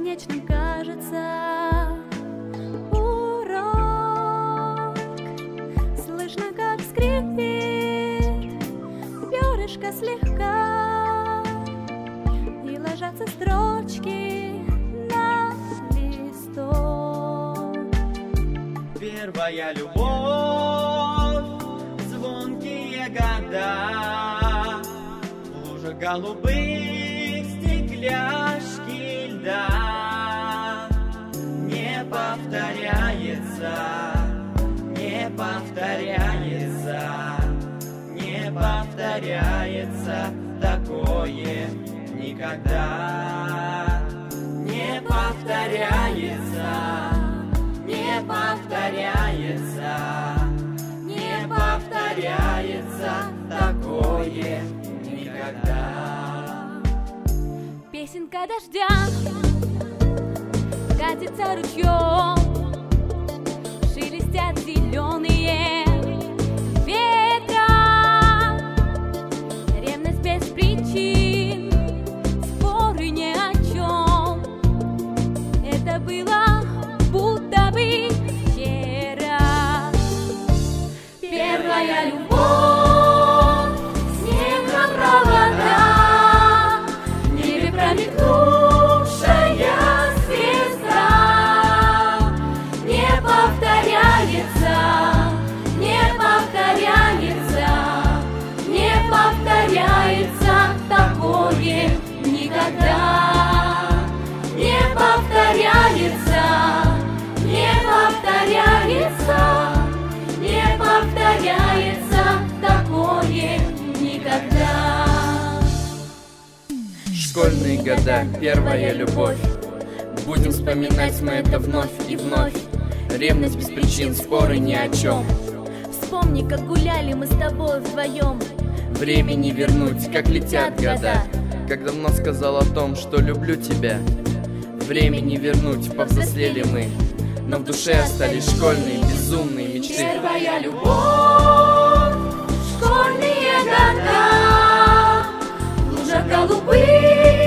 бесконечным кажется урок. Слышно, как скрипит перышко слегка, и ложатся строчки на листок. Первая любовь, звонкие года, в лужах голубых стекляшки льда. Не повторяется, не повторяется, не повторяется такое никогда. Не повторяется, не повторяется, не повторяется такое никогда. Песенка дождя катится ручьем, шелестят зеленые ветра. Ревность без причин, споры ни о чем. Это было будто бы вчера. Первая любовь, снег на провода, в небе промелькнувшая звезда. Не повторяется, не повторяется, не повторяется такое никогда. Не повторяется, не повторяется, не повторяется такое никогда. Школьные года, первая любовь. Будем вспоминать мы это вновь и вновь. Ревность без причин, споры ни о чем. Вспомни, как гуляли мы с тобой вдвоем. Времени вернуть, как летят года. Как давно сказал о том, что люблю тебя. Времени вернуть, повзрослели мы, но в душе остались школьные безумные мечты. Первая любовь, школьные года, в лужах голубых